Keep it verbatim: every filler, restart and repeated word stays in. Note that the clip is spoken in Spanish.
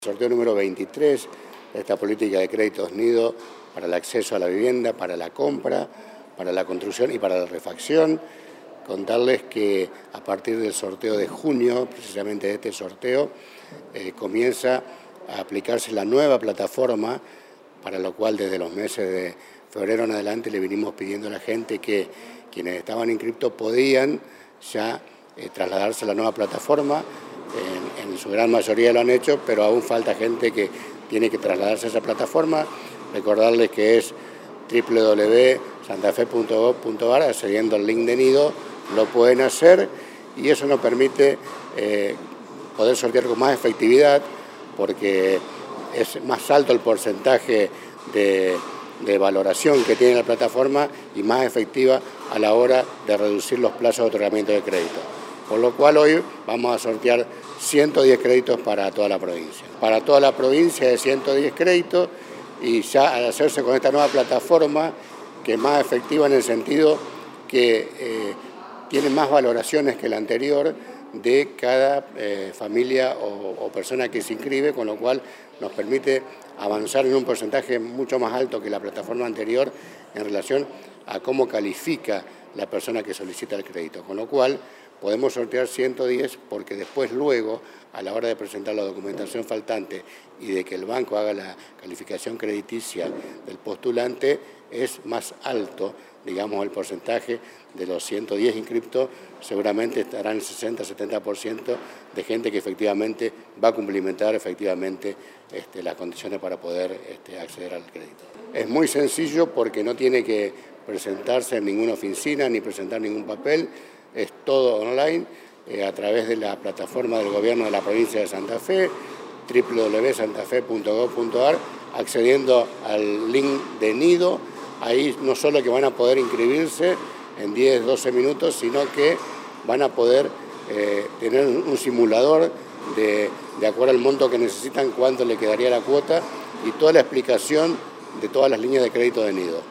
Sorteo número veintitrés de esta política de créditos nido para el acceso a la vivienda, para la compra, para la construcción y para la refacción. Contarles que a partir del sorteo de junio, precisamente de este sorteo, eh, comienza a aplicarse la nueva plataforma, para lo cual desde los meses de febrero en adelante le vinimos pidiendo a la gente que quienes estaban inscriptos podían ya eh, trasladarse a la nueva plataforma. En, en su gran mayoría lo han hecho, pero aún falta gente que tiene que trasladarse a esa plataforma. Recordarles que es doble u doble u doble u punto santafe punto gov punto ar, accediendo al link de nido, lo pueden hacer y eso nos permite eh, poder sortear con más efectividad, porque es más alto el porcentaje de, de valoración que tiene la plataforma y más efectiva a la hora de reducir los plazos de otorgamiento de crédito. Por lo cual hoy vamos a sortear ciento diez créditos para toda la provincia. Para toda la provincia de ciento diez créditos, y ya al hacerse con esta nueva plataforma, que es más efectiva en el sentido que eh, tiene más valoraciones que la anterior de cada eh, familia o, o persona que se inscribe, con lo cual nos permite avanzar en un porcentaje mucho más alto que la plataforma anterior en relación a cómo califica la persona que solicita el crédito, con lo cual podemos sortear ciento diez porque después luego, a la hora de presentar la documentación faltante y de que el banco haga la calificación crediticia del postulante, es más alto, digamos, el porcentaje de los ciento diez inscriptos, seguramente estará en el sesenta a setenta por ciento de gente que efectivamente va a cumplimentar efectivamente este, las condiciones para poder este, acceder al crédito. Es muy sencillo porque no tiene que presentarse en ninguna oficina ni presentar ningún papel, es todo online eh, a través de la plataforma del gobierno de la provincia de Santa Fe, doble u doble u doble u punto santafe punto gov punto ar, accediendo al link de nido. Ahí no solo que van a poder inscribirse en diez, doce minutos, sino que van a poder eh, tener un simulador de, de acuerdo al monto que necesitan, cuánto le quedaría la cuota y toda la explicación de todas las líneas de crédito de nido.